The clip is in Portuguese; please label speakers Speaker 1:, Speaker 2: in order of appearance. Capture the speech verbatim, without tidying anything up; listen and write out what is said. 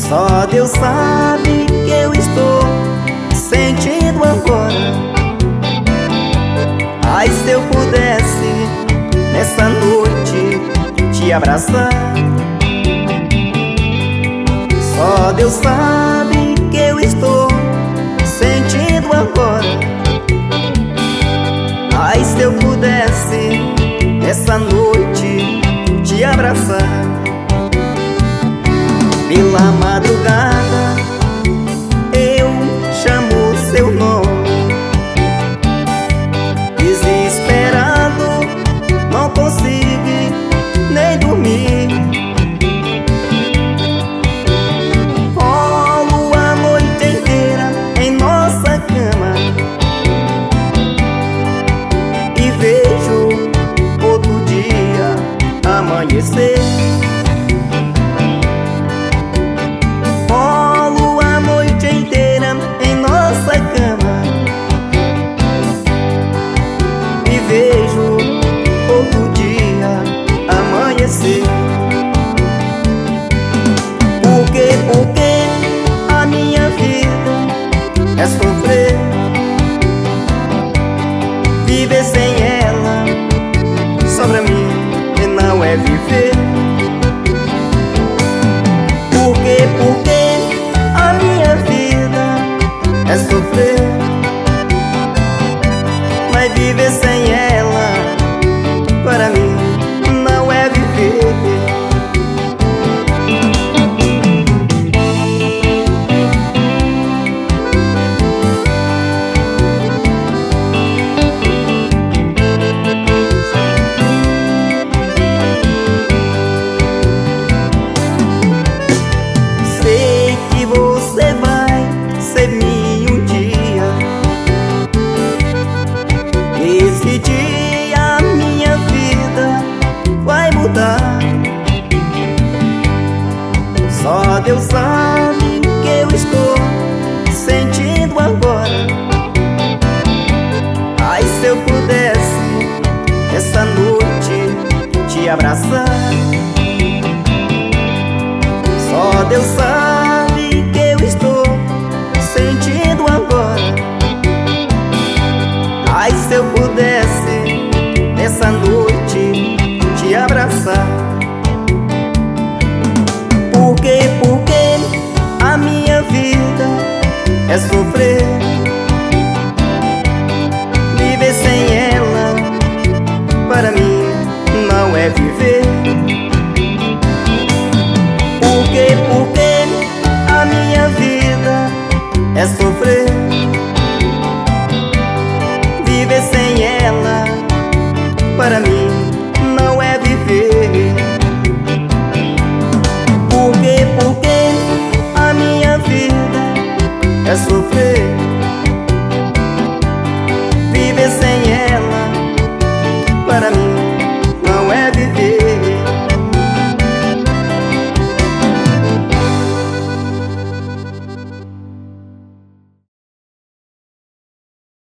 Speaker 1: Só Deus sabe que eu estou sentindo agora. Ai, se eu pudesse nessa noite te abraçar. Só Deus sabe que eu estou sentindo agora. Ai, se eu pudesse nessa noite te abraçar. Pela madrugada eu chamo seu nome, desesperado, não consigo nem dormir. Rolo a noite inteira em nossa cama e vejo outro dia amanhecer. Vejo outro dia amanhecer. Por quê? Porque a minha vida é sofrer. Viver sem ela só pra mim não é viver. Por quê? Porque a minha vida é sofrer. Mas viver sem ela, para mim, não é viver. Sei que você vai ser minha um dia. Esse dia minha vida vai mudar. Só Deus sabe que eu estou sentindo agora. Ai, se eu pudesse essa noite te abraçar. Só Deus sabe que eu estou sentindo agora. Ai, se eu pudesse nessa noite te abraçar. Por quê? Porque a minha vida é sofrer. Viver sem ela, para mim, não é viver. Por quê? Porque a minha vida é sofrer. Viver sem ela, para mim